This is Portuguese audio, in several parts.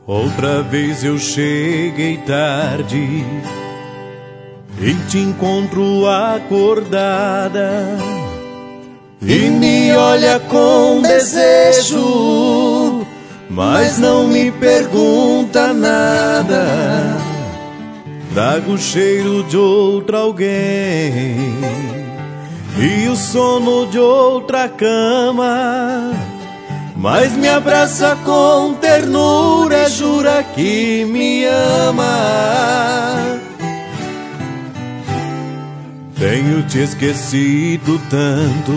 Outra vez eu cheguei tarde e te encontro acordada e me olha com desejo, mas não me pergunta nada. Trago o cheiro de outra alguém e o sono de outra cama, mas me abraça com ternura, jura que me ama. Tenho te esquecido tanto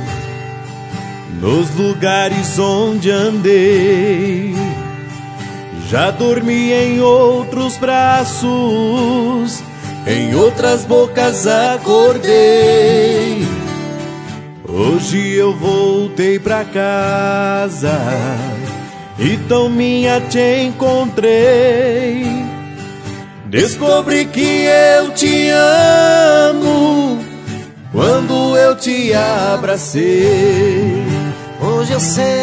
nos lugares onde andei, já dormi em outros braços, em outras bocas acordei. Hoje eu voltei pra casa e tão minha te encontrei. Descobri que eu te amo quando eu te abracei. Hoje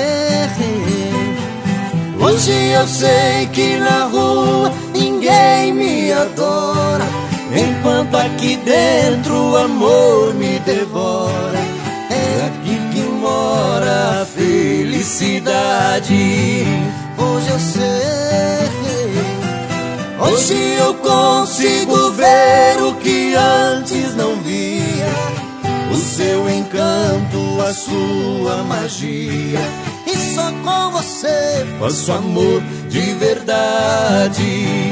eu sei que na rua ninguém me adora, enquanto aqui dentro o amor me devora. É aqui que mora a felicidade. Hoje eu sei, hoje eu consigo ver o que antes não via, o seu encanto, a sua magia. E só com você faço amor de verdade.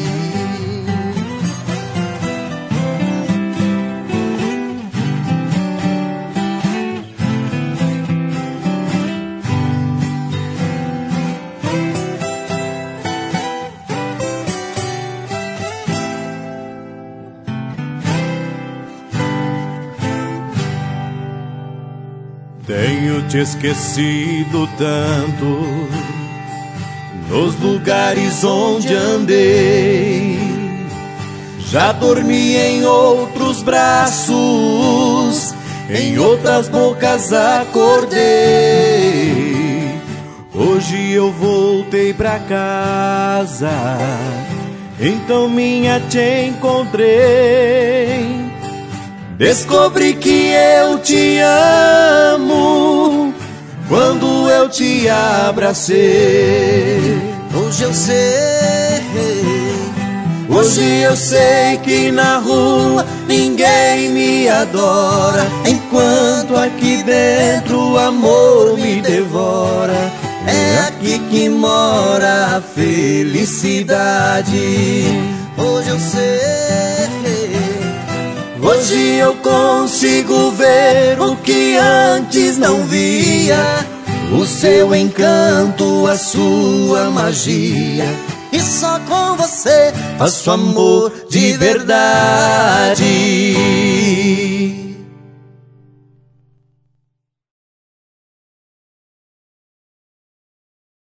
Tenho te esquecido tanto nos lugares onde andei, já dormi em outros braços, em outras bocas acordei. Hoje eu voltei pra casa, então minha te encontrei. Descobri que eu te amo quando eu te abracei. Hoje eu sei que na rua ninguém me adora, enquanto aqui dentro o amor me devora. É aqui que mora a felicidade. Hoje eu sei, hoje eu consigo ver o que antes não via, o seu encanto, a sua magia. e só com você Faço amor de verdade.